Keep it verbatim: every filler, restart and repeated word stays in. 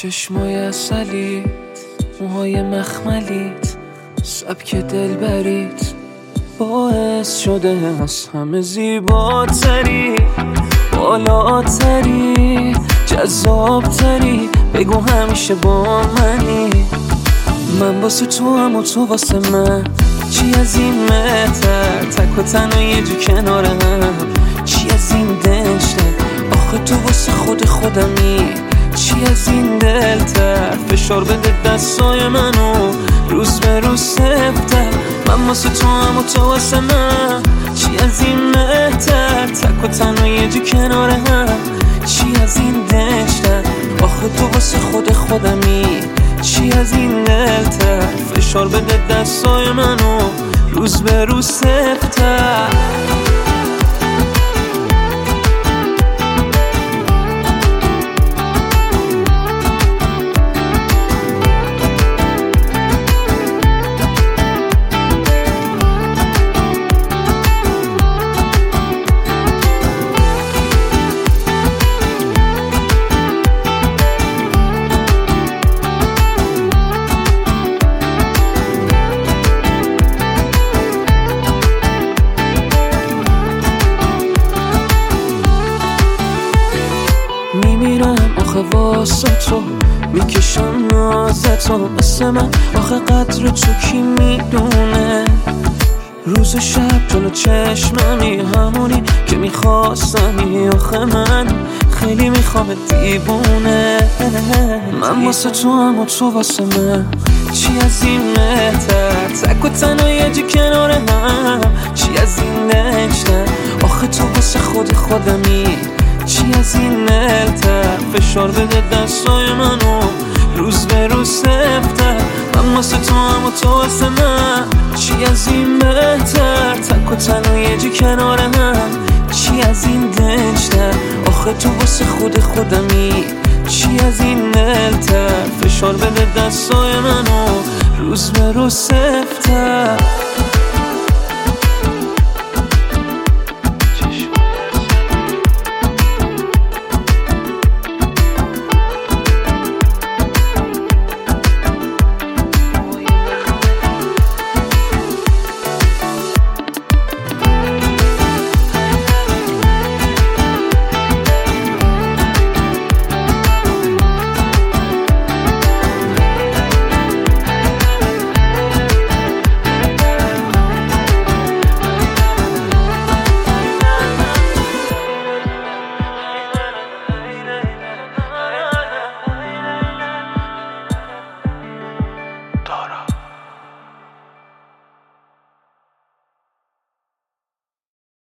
چشمای اصلیت، موهای مخملیت، سبک دلبریت باعث شده از همه زیباتری، بالاتری، جذابتری. بگو همیشه با منی. من واسه تو هم و تو واسه من، چی از این مهتر؟ تک و تنها یه جو کنار هم، چی از این دشته؟ آخه تو واسه خود خودمی، چی از این دلتر؟ فشار بده دستای منو روز به روز سفتر. من واسه تو هم و تو واسه من، چی از این مهتر؟ تک و تنها یه جو کنار هم، چی از این دشته؟ آخه تو واسه خود خودمی، چی از این دلتر؟ فشار بده دستای منو روز به روز سفتر. میمیرم آخه واسه تو، میکشم نازتو مثل من. آخه قدر تو کی میدونه؟ روز و شب جلو چشممی، همونی که میخواستمی. آخه من خیلی میخوام دیوونه. من واسه تو هم و تو واسه من، چی از این مهتر؟ تک و تنها یه جو کنار هم، چی از این دشته؟ آخه تو واسه خود خودمی، چی از این دلتر؟ فشار بده دستای منو روز به روز سفتر. من واسه تو هم و تو واسه من، چی از این بهتر؟ تک و تنها یه جو کنار هم، چی از این دشته؟ آخه تو واسه خود خودمی، چی از این دلتر؟ فشار بده دستای منو روز به روز سفتر.